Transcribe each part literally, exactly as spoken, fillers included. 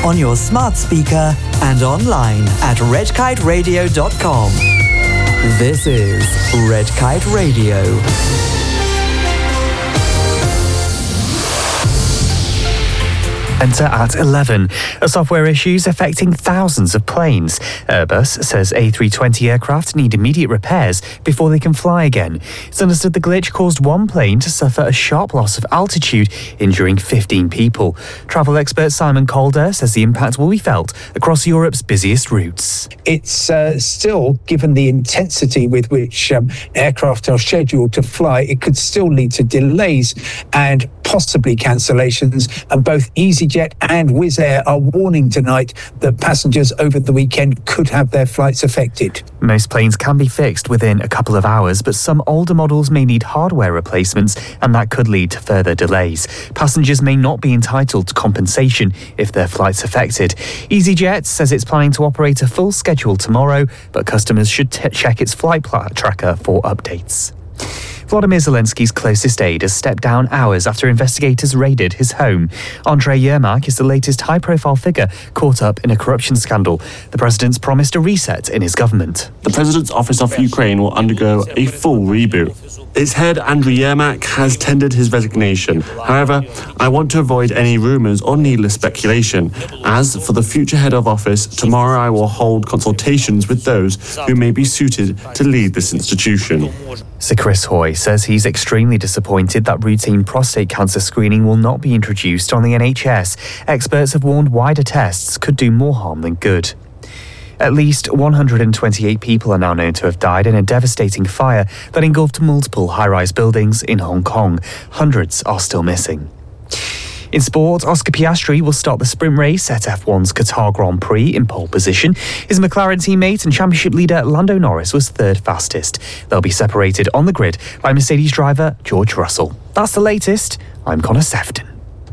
on your smart speaker and online at red kite radio dot com. This is Red Kite Radio. Enter at eleven. A software issues affecting thousands of planes. Airbus says A three twenty aircraft need immediate repairs before they can fly again. It's understood the glitch caused one plane to suffer a sharp loss of altitude, injuring fifteen people. Travel expert Simon Calder says the impact will be felt across Europe's busiest routes. It's uh, still, given the intensity with which um, aircraft are scheduled to fly, it could still lead to delays and possibly cancellations, and both EasyJet and Wizz Air are warning tonight that passengers over the weekend could have their flights affected. Most planes can be fixed within a couple of hours, but some older models may need hardware replacements, and that could lead to further delays. Passengers may not be entitled to compensation if their flight's affected. EasyJet says it's planning to operate a full schedule tomorrow, but customers should t- check its flight pl- tracker for updates. Volodymyr Zelensky's closest aide has stepped down hours after investigators raided his home. Andrei Yermak is the latest high-profile figure caught up in a corruption scandal. The president's promised a reset in his government. The President's Office of Ukraine will undergo a full reboot. Its head, Andriy Yermak, has tendered his resignation. However, I want to avoid any rumours or needless speculation. As for the future head of office, tomorrow I will hold consultations with those who may be suited to lead this institution. Sir Chris Hoy says he's extremely disappointed that routine prostate cancer screening will not be introduced on the N H S. Experts have warned wider tests could do more harm than good. At least one hundred twenty-eight people are now known to have died in a devastating fire that engulfed multiple high-rise buildings in Hong Kong. Hundreds are still missing. In sport, Oscar Piastri will start the sprint race at F one's Qatar Grand Prix in pole position. His McLaren teammate and championship leader Lando Norris was third fastest. They'll be separated on the grid by Mercedes driver George Russell. That's the latest. I'm Connor Sefton.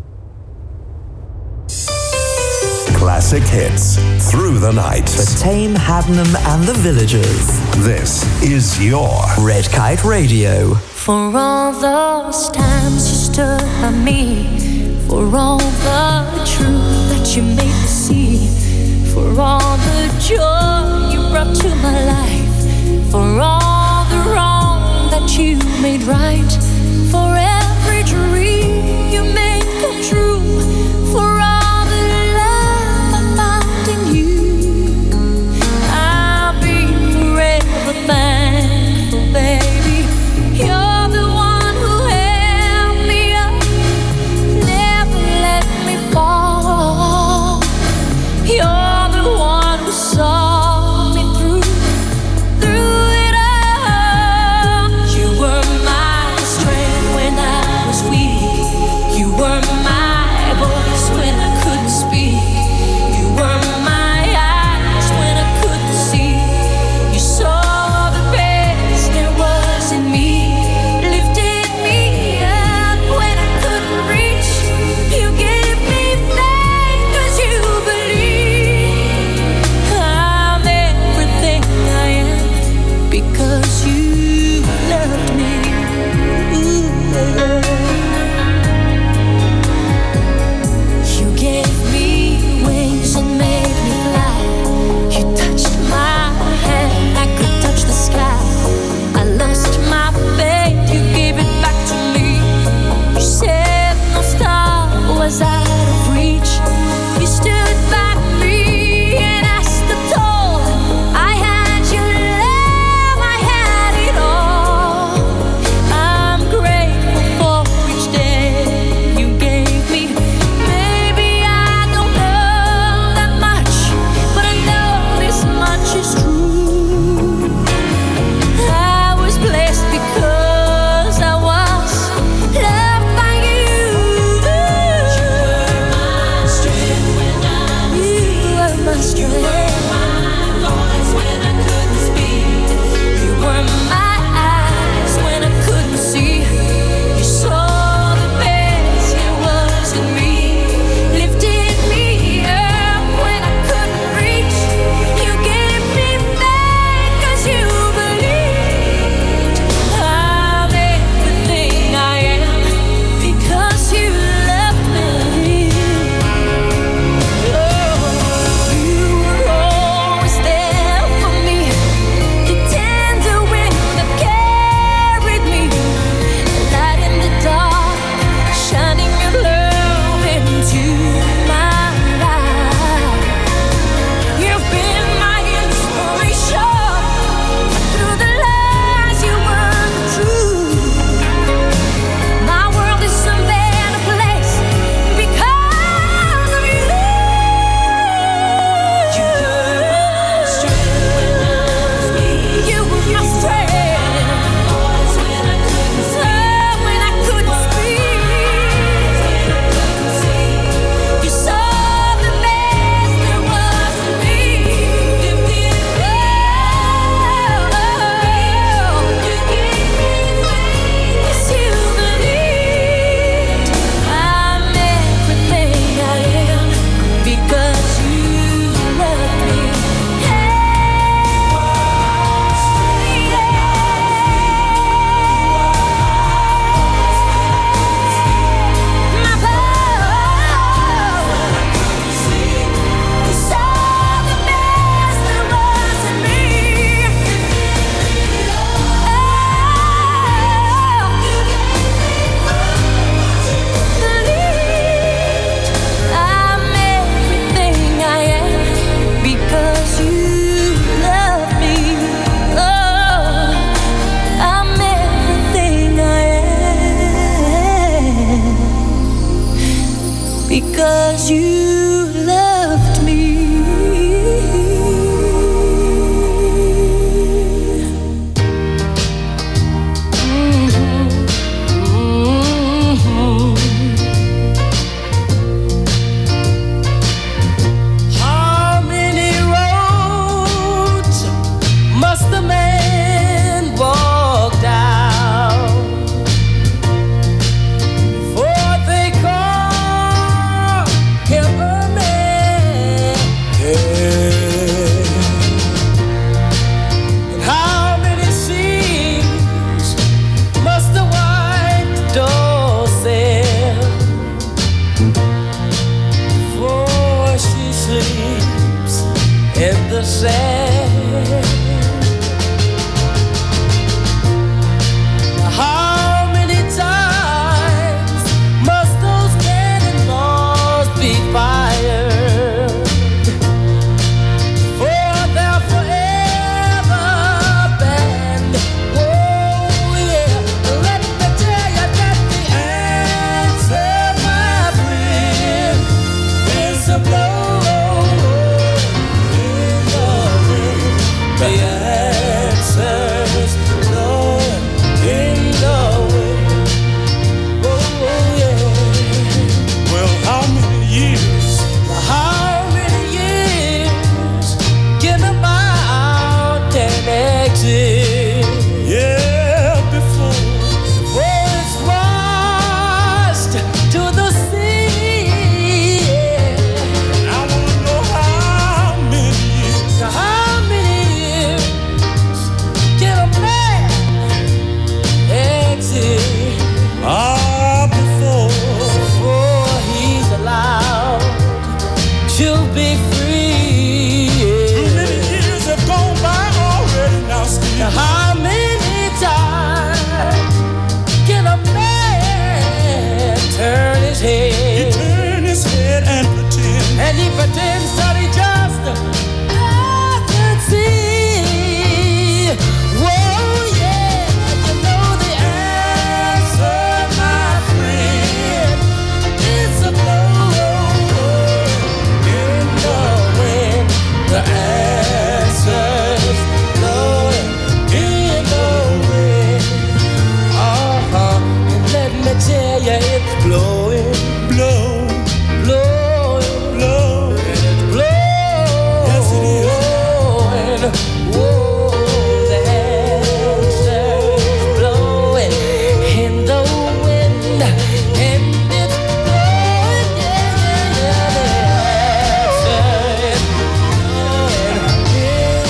Classic hits through the night. For Tame, Hadnam and the Villagers. This is your Red Kite Radio. For all those times you stood by me, for all the truth that you made me see, for all the joy you brought to my life, for all the wrong that you made right, for every dream you made come true, for all the love I found in you, I'll be forever thankful, baby. You're the one who held me up, never let me fall. You're the one who saw me through, through it all. You were my strength when in the sand. How many times must those cannonballs be fired for their forever banned? Oh yeah, let me tell you that the answer, my friend, is a blow in the wind. The answer's blowing in the wind. Oh yeah. Well, how many years? How many years? Give them out and exit. Yeah, before before it's washed to the sea. Yeah. I wanna know how many years. How many years? Get a man exit. Ah, before before he's allowed to be free. Too many years have gone by already now, Steve. Now how many times can a man turn his head? He turn his head and pretend. And he pretends that he just doesn't see. Whoa, yeah, you know the answer, my friend. It's a blow in the wind. The answer's blowing in the wind. Uh-huh. And let me tell you, it's blowing, blowing, blowing, blowing. It's blowing. Yes, it is. Blowing. Whoa, the answer's blowing in the wind. And it's blowing, yeah, yeah, yeah. The answer is blowing in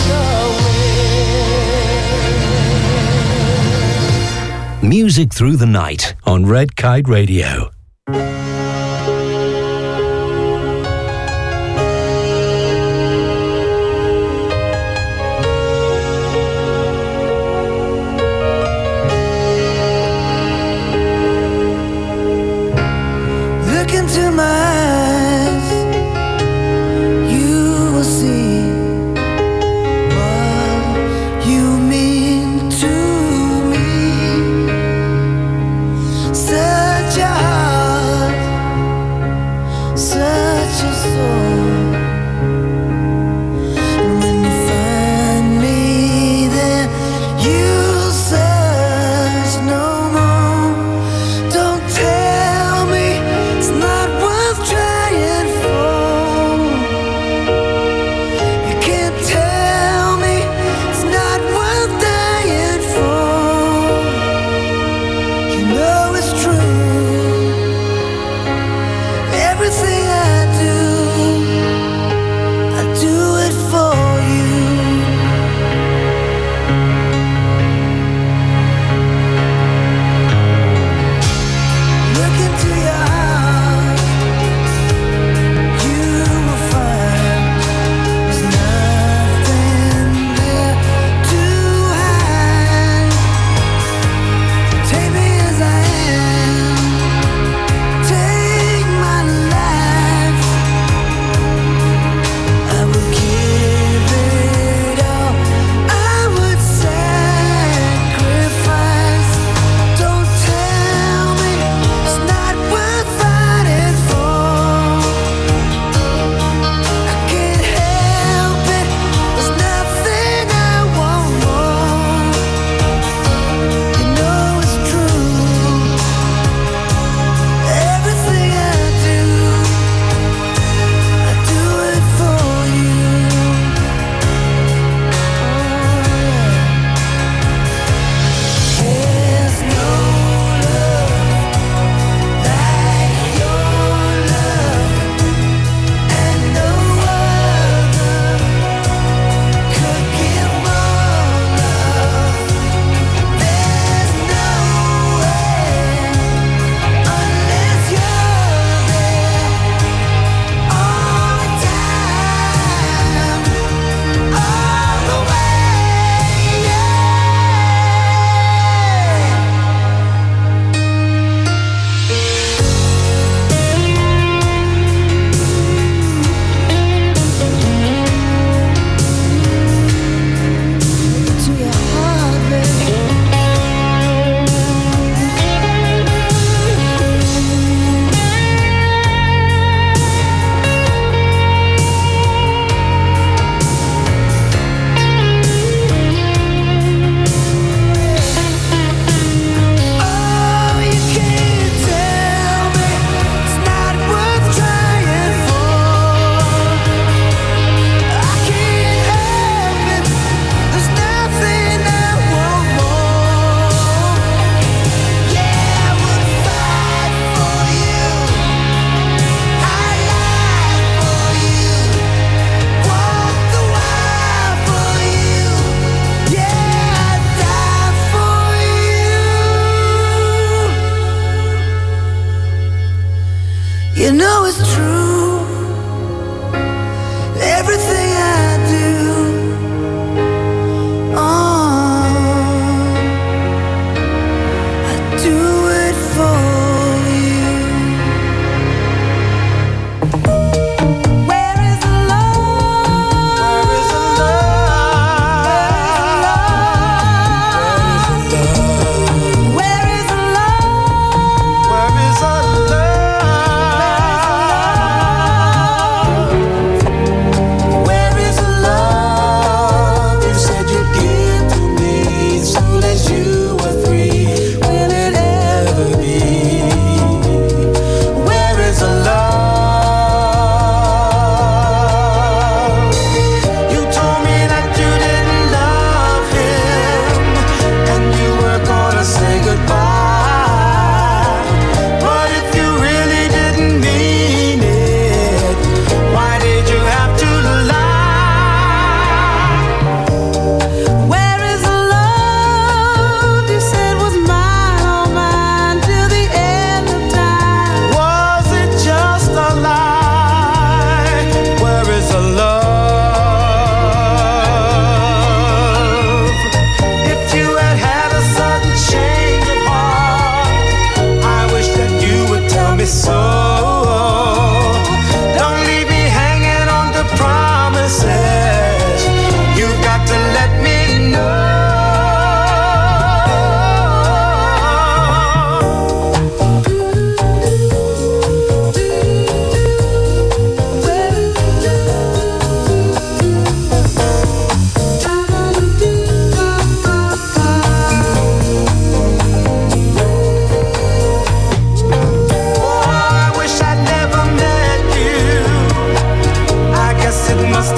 the wind. Music through the night on Red Kite Radio. Look into my eyes, you will see what you mean to me. Such a heart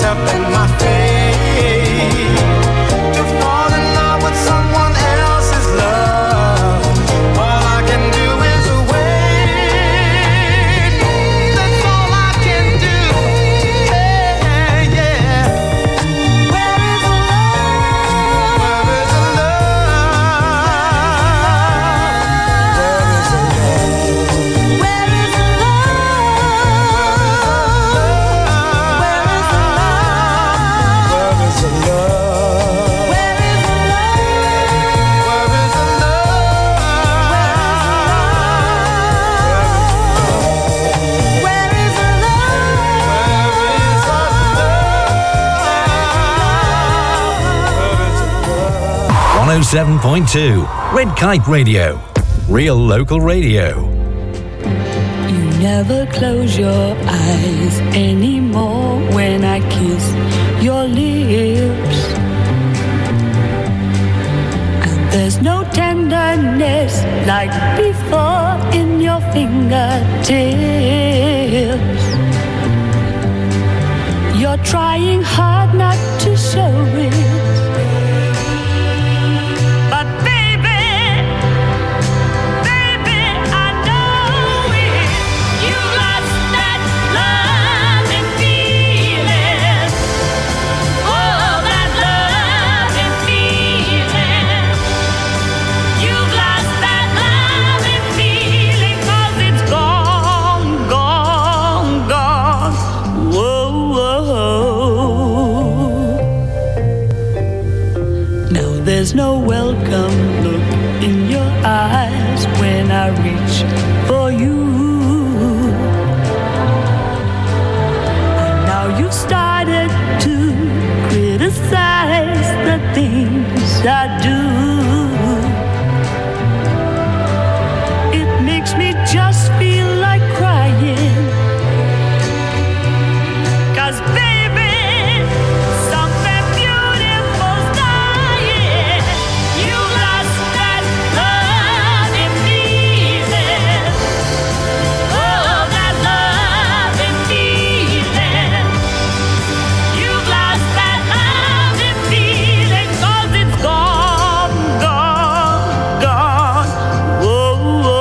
up in my face. To fall in love with someone else's love, all I can do is wait. That's all I can do. Yeah, yeah. Where is the love? Where is the love? Where is the love? Where is the one oh seven point two Red Kite Radio. Real local radio. You never close your eyes anymore when I kiss your lips. And there's no tenderness like before in your fingertips. You're trying hard not to show it. But baby, baby, I know it. You lost that love and feeling. Oh, that love and feeling. You've lost that love and feeling, 'cause it's gone, gone, gone. Whoa, whoa. Now there's no welcome look in your eyes when I reach for you. And now you've started to criticize the things I do. It makes me just feel like crying. 'Cause baby, something beautiful's dying. You lost that love and feeling. Oh, that love and feeling. You've lost that love and feeling, 'cause it's gone, gone, gone. Whoa,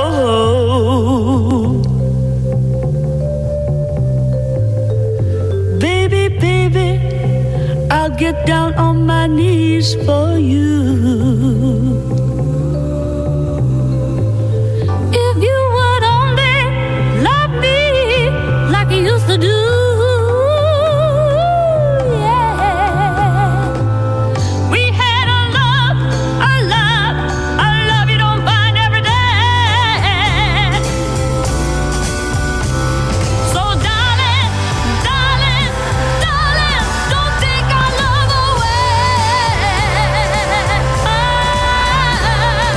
whoa. Baby, baby, I'll get down on my knees for you. If you would only love me like you used to do. Yeah. We had a love, a love, a love you don't find every day. So darling, darling, darling, don't take our love away.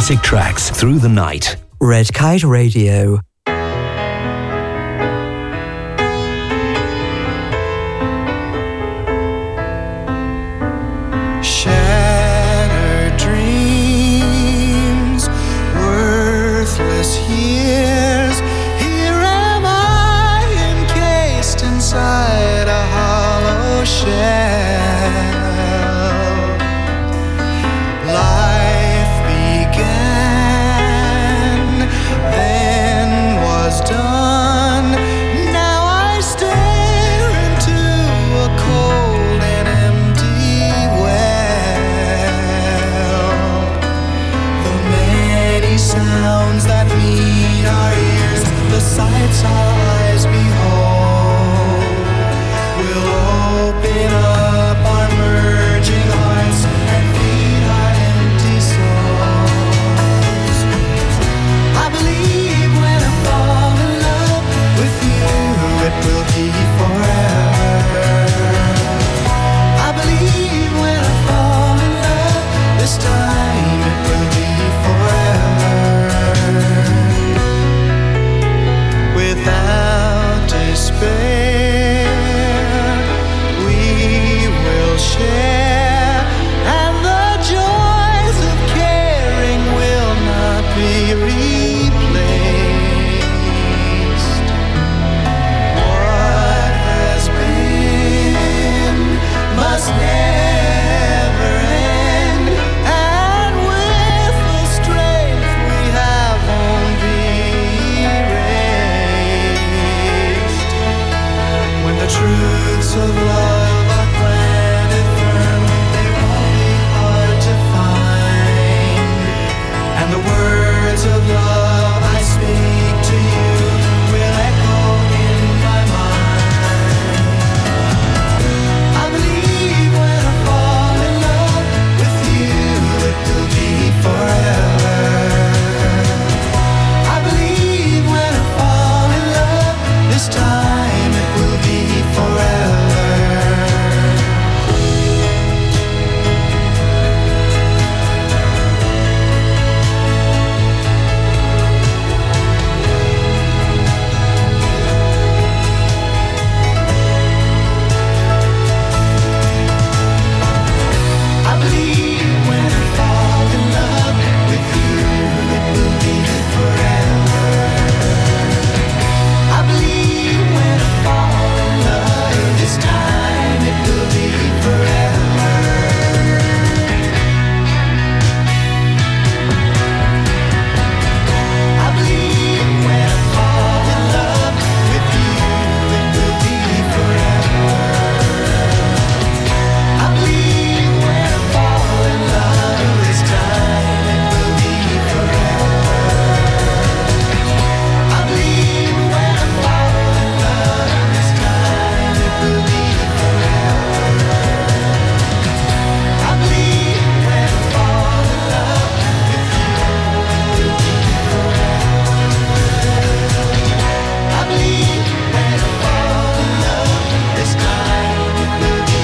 classic tracks through the night. Red Kite Radio. Shattered dreams, worthless years. Here am I, encased inside a hollow shell. Life began, then was done. Now I stare into a cold and empty well. The many sounds that meet our ears, the sights our eyes behold, will open up our merging hearts and feed our empty souls. I believe when I fall in love with you, it will be forever. I believe when I fall in love, this time it will be forever. Without despair, we will share, and the joys of caring will not be replaced. What has been must never end, and with the strength we have won't be erased. When the truths of love are planted firm, they won't be hard to find. And the words of love I speak to you will echo in my mind. I believe when I fall in love with you, it will be forever. I believe when I fall in love, this time it will be forever. I believe when I fall in love with you, it will be forever. I believe when I fall in love, this time it will be forever. I believe when I fall in love with you, it will be forever. I believe when I fall in love, this time it will be forever. I believe when I fall in love, this time it will be forever. I believe when I fall in love with you, it will be forever. I believe when I fall in love, this time it will be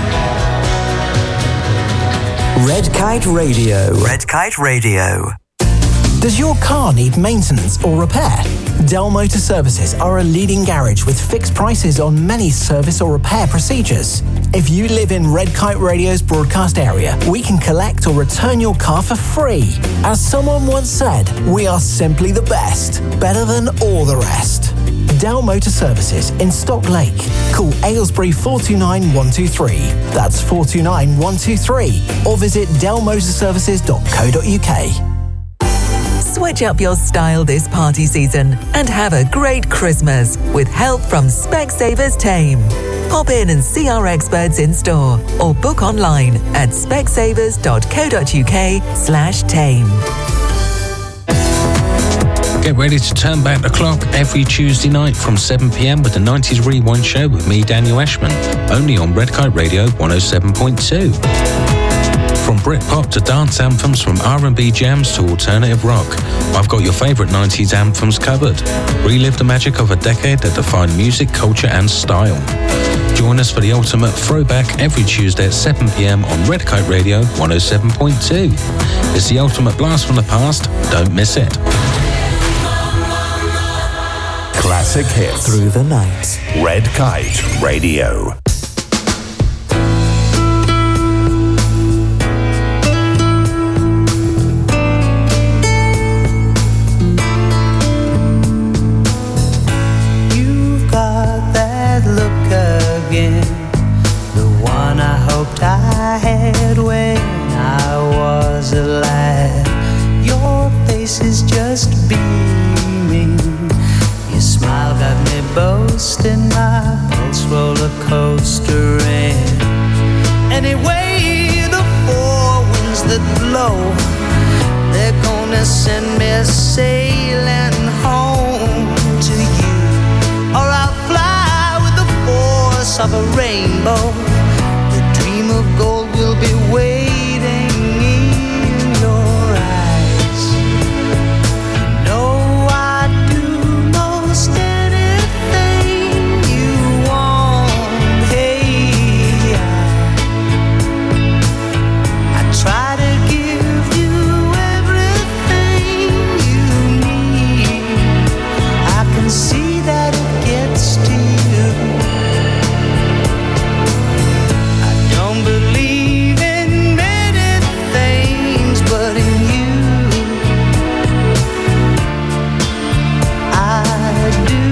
forever. Red Kite Radio. Red Kite Radio. Does your car need maintenance or repair? Dell Motor Services are a leading garage with fixed prices on many service or repair procedures. If you live in Red Kite Radio's broadcast area, we can collect or return your car for free. As someone once said, we are simply the best, better than all the rest. Dell Motor Services in Stock Lake. Call Aylesbury four two nine one two three. That's four two nine one two three. Or visit dell motor services dot co dot uk. Switch up your style this party season and have a great Christmas with help from Specsavers Tame. Pop in and see our experts in store or book online at specsavers dot co dot uk slash tame. Get ready to turn back the clock every Tuesday night from seven p.m. with the nineties Rewind Show with me, Daniel Ashman, only on Red Kite Radio one oh seven point two. From Britpop to dance anthems, from R and B jams to alternative rock, I've got your favourite nineties anthems covered. Relive the magic of a decade that defined music, culture and style. Join us for the ultimate throwback every Tuesday at seven p.m. on Red Kite Radio one oh seven point two. It's the ultimate blast from the past. Don't miss it. Classic hits Through the night. Red Kite Radio. You've got that look again, the one I hoped I had when I was alive. Your face is just beaming. Your smile got me boasting, my pulse roller coastering. Anyway, the four winds that blow, they're gonna send me sailing home to you. Or I'll fly with the force of a rainbow. The dream of gold will be waiting in your eyes. You know I'd do most anything you want. Hey, I, I try to give you everything you need. I can see that it gets to you. I don't believe in many things, but in you I do.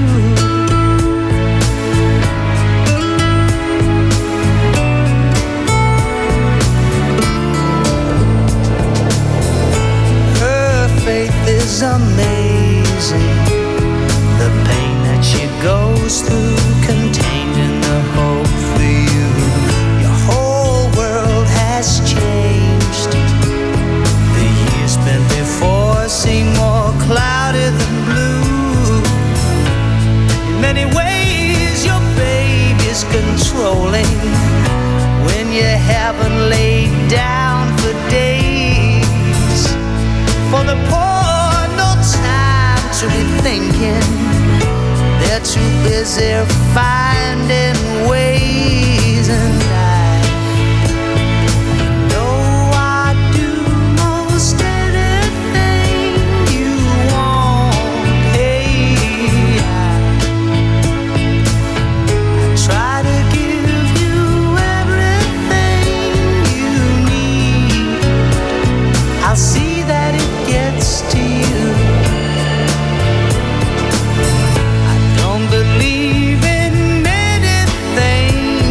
Her faith is amazing. The pain that she goes through, contained in the hope for you. Your whole world has changed. The years spent before seem more cloudy than blue. In many ways, your baby's controlling when you haven't laid down for days. For the poor, no time to be thinking. They're too busy finding ways, and I know I do most anything you want. Hey, I try to give you everything you need. I'll see that it gets to you. I don't believe in many things,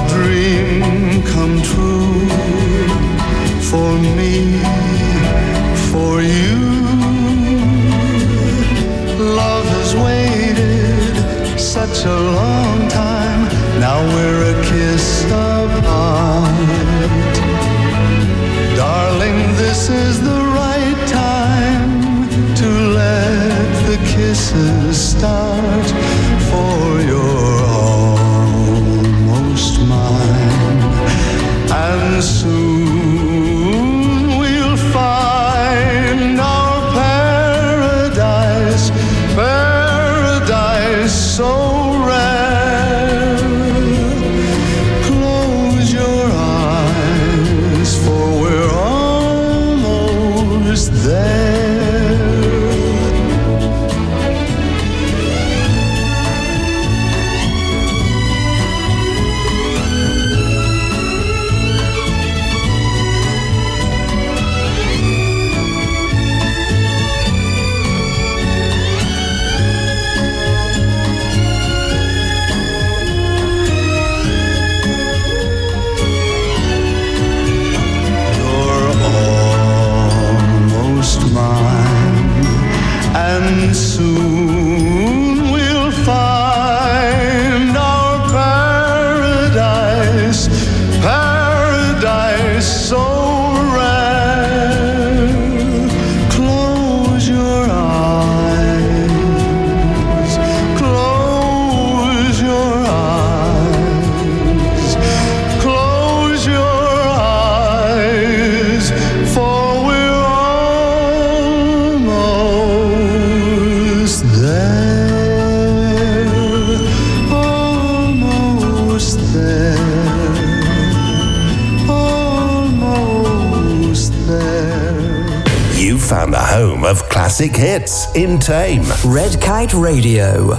dream come true for me, for you. Love has waited such a long time. Now we're a kiss apart. Darling, this is the right time to let the kisses start, for you're almost mine. And soon we'll find our paradise, paradise so rare. Close your eyes, for we're almost there. And soon we'll find our paradise, paradise so rare. Close your eyes, close your eyes, close your eyes, for we're almost there, almost there, almost there. You found the home of classic hits in Tame. Red Kite Radio.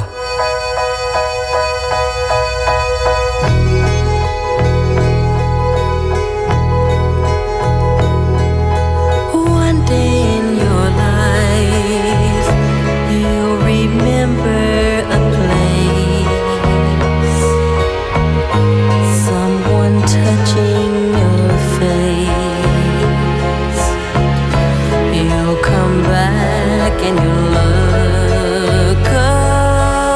One day in your life, you'll remember a place, someone touching your face. You'll come back and you'll look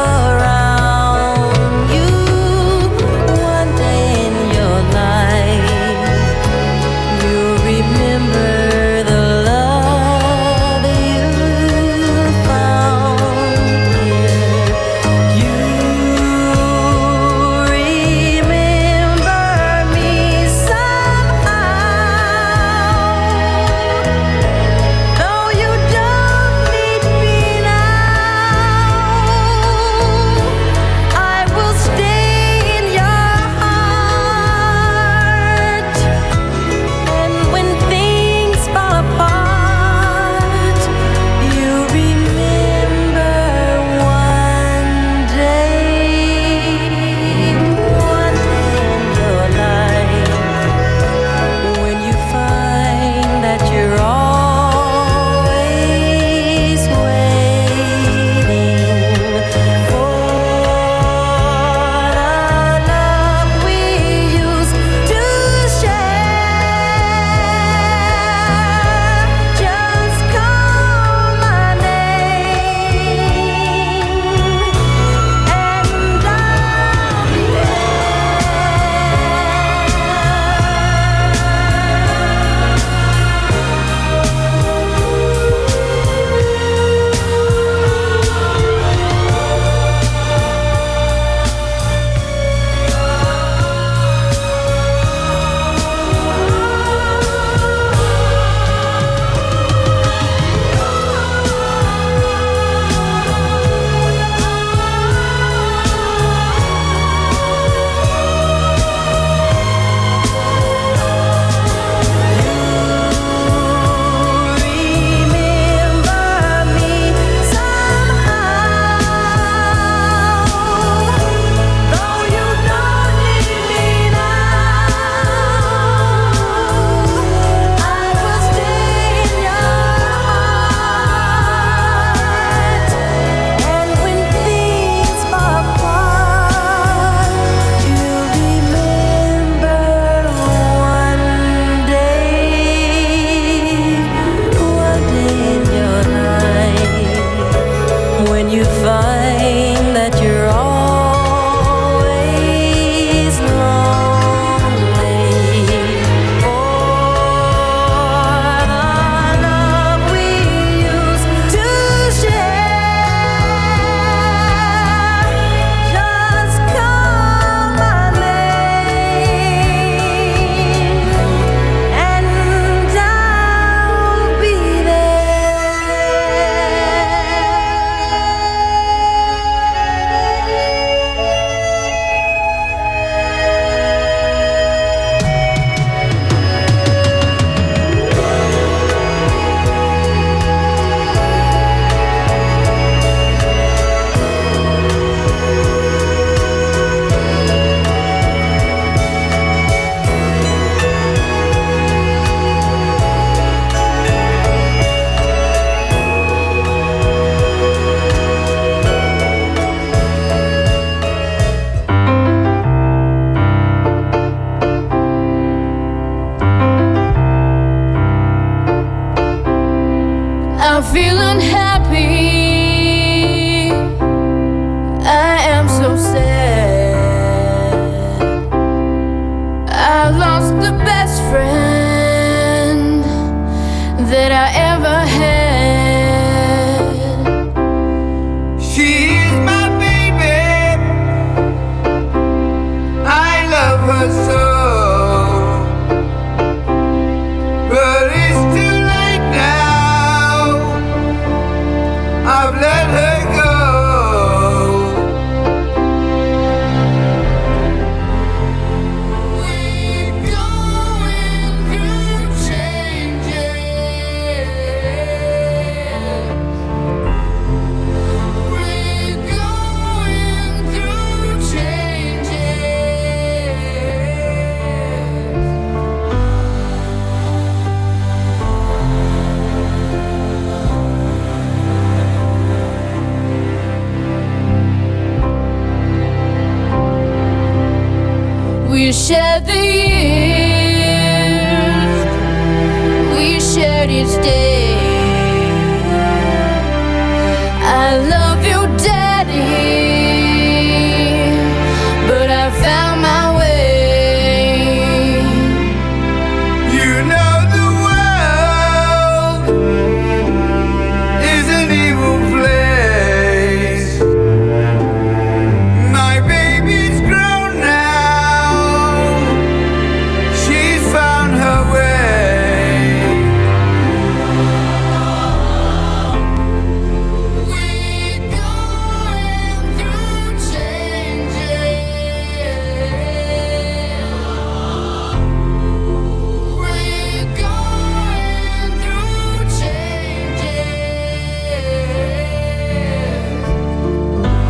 We shared the years, we shared each day. I love you, Daddy, but I found my way. You know the world is an evil place. My baby's grown now, she's found her way. We're going through changes. We're going through changes.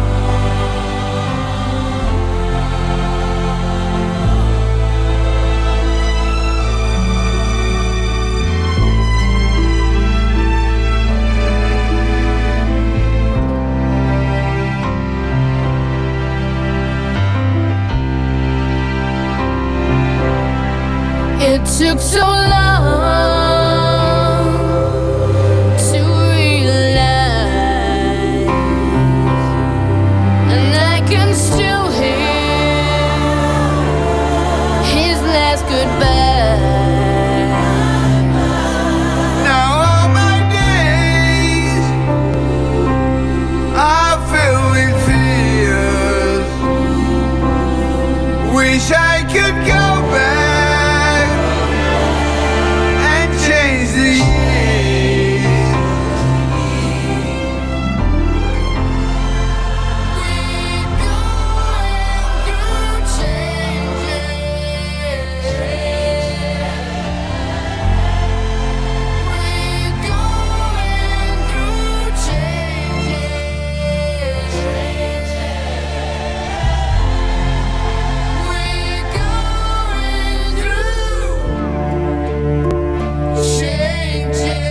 It took so long to realize, and I can still hear his last goodbye. Now all my days are filled with fears. Wish I could go back and change the years. We're going through changes. We're going through changes. We're going through changes.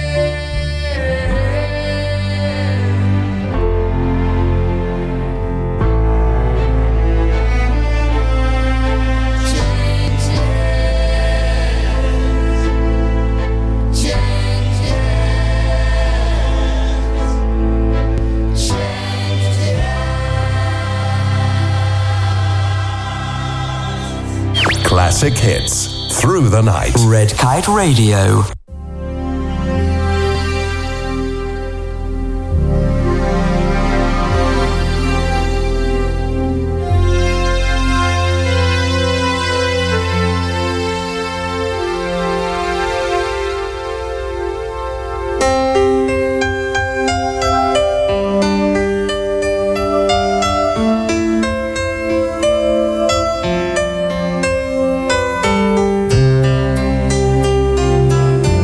Classic hits through the night. Red Kite Radio. We're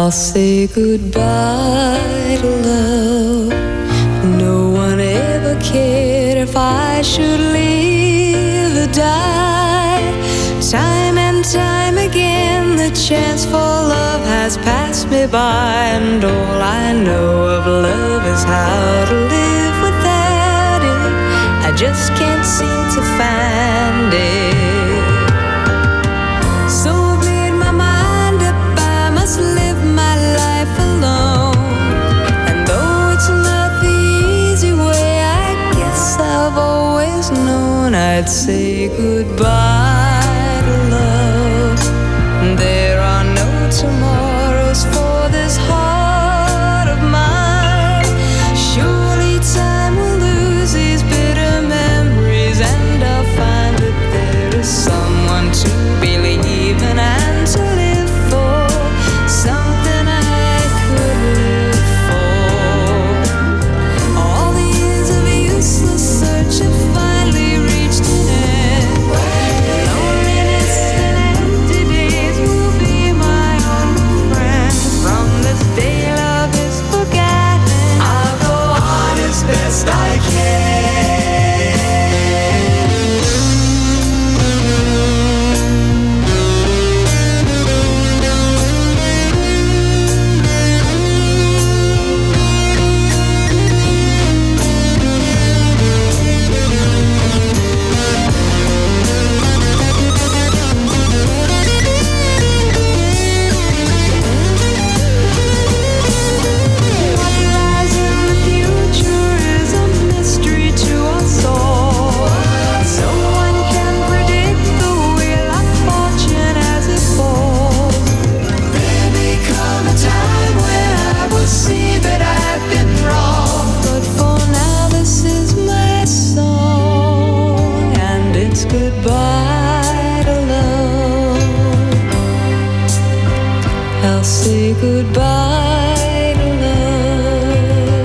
I'll say goodbye to love. No one ever cared if I should live or die. Time and time again the chance for love has passed me by, and all I know of love is how to live without it. I just can't seem to find it. So I've made my mind up, I must live my life alone. And though it's not the easy way, I guess I've always known I'd say goodbye to love. There are no tomorrows for this heart of mine. Surely time will lose these bitter memories, and I'll find that there is someone to believe in and to live for, something I could live for. All the years of useless search have finally reached an end. Loneliness and empty days will be my only friend. From this day love is forgotten, I'll go on as best I can. What lies in the future is a mystery to us all. So one can predict the wheel of fortune as it falls. There may come a time when I will see that I've been wrong, but for now this is my song, and it's goodbye to love. I'll say goodbye to love.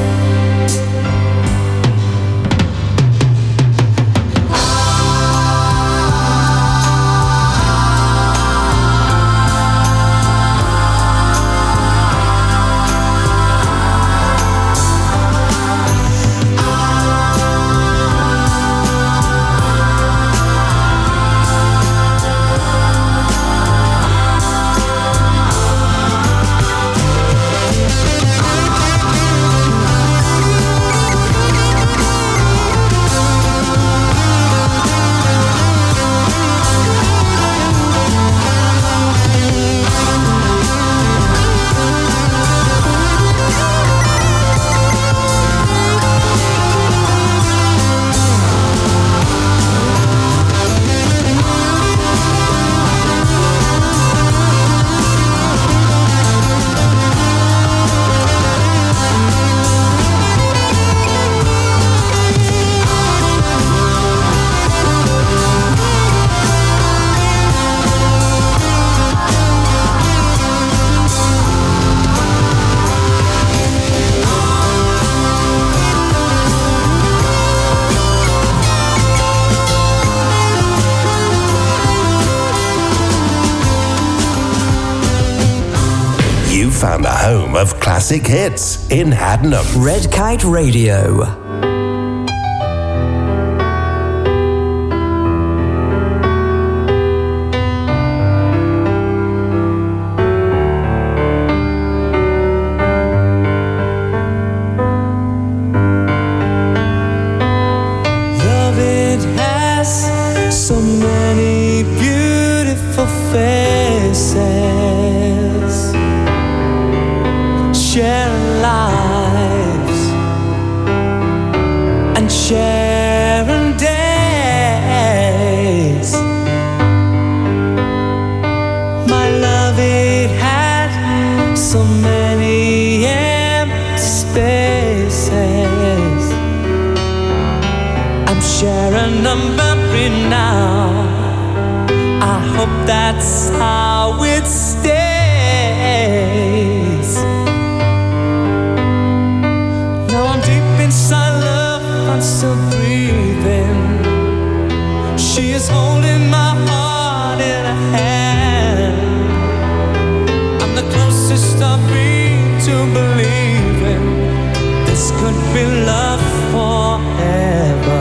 You found the home of classic hits in Haddenham. Red Kite Radio. Love, it has so many beautiful faces, sharing lives and sharing days. My love, it had so many empty spaces. I'm sharing a memory now. I hope that's how it stays. Now I'm deep inside love, I'm still breathing. She is holding my heart in her hand. I'm the closest to believing this could be love forever.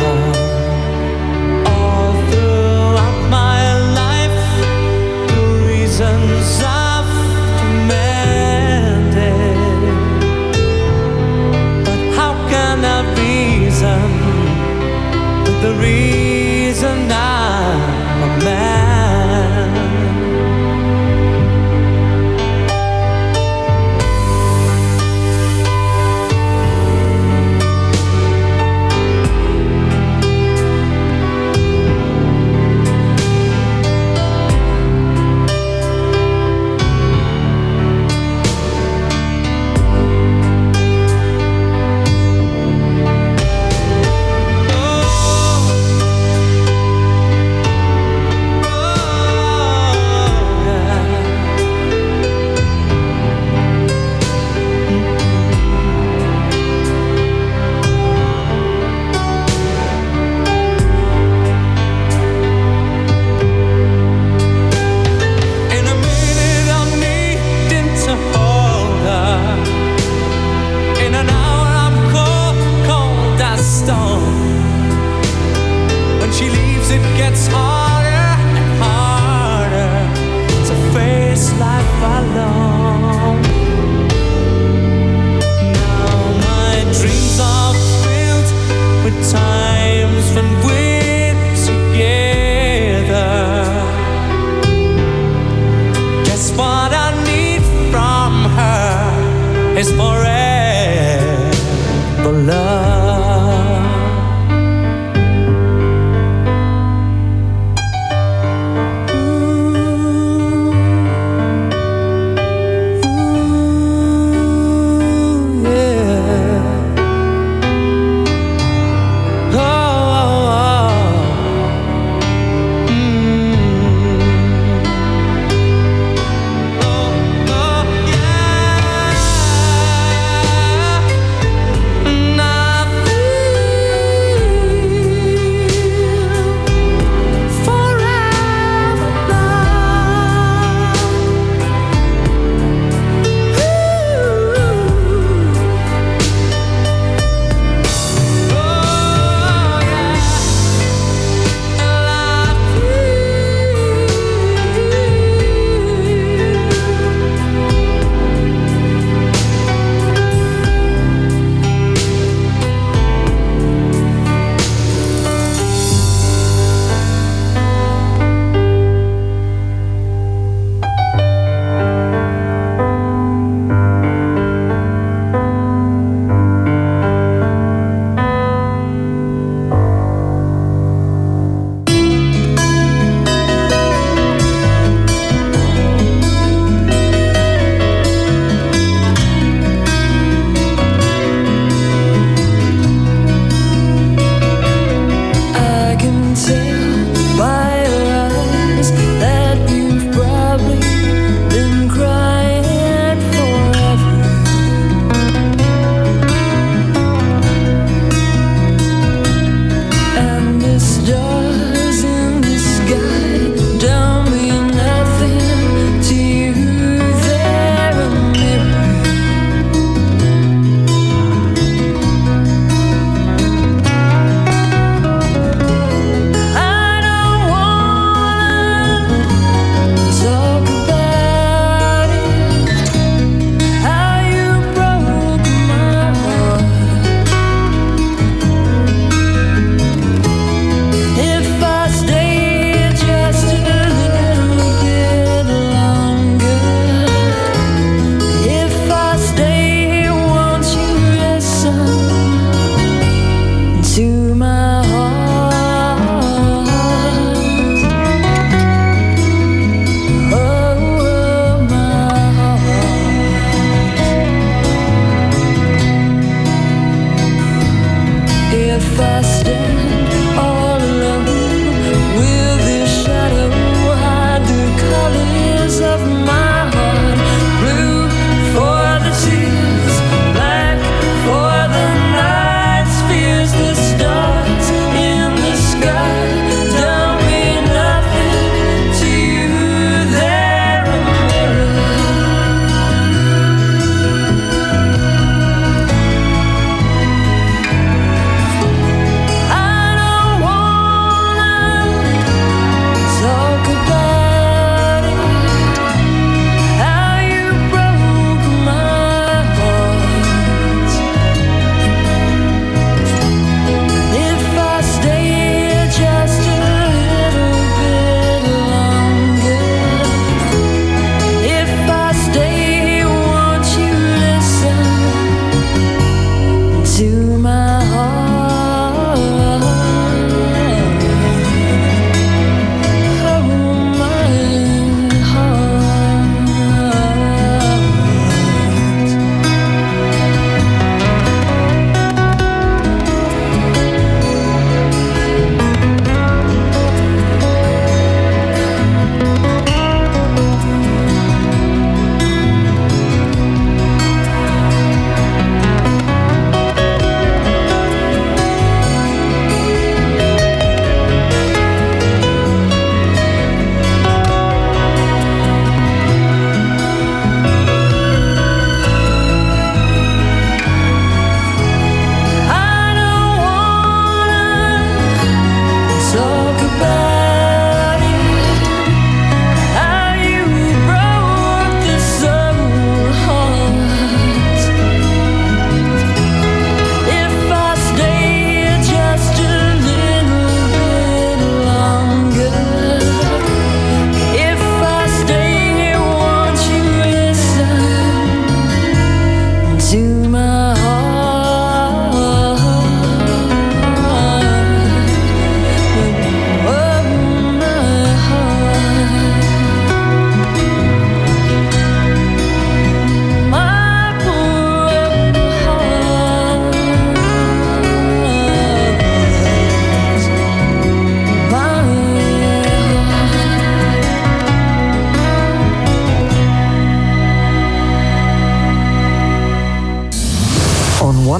All throughout my life, the reasons I've demanded, but how can I reason with the reason I'm a man?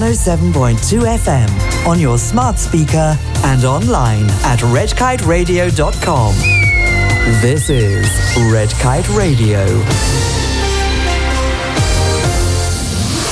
oh seven point two F M on your smart speaker and online at red kite radio dot com. This is Red Kite Radio.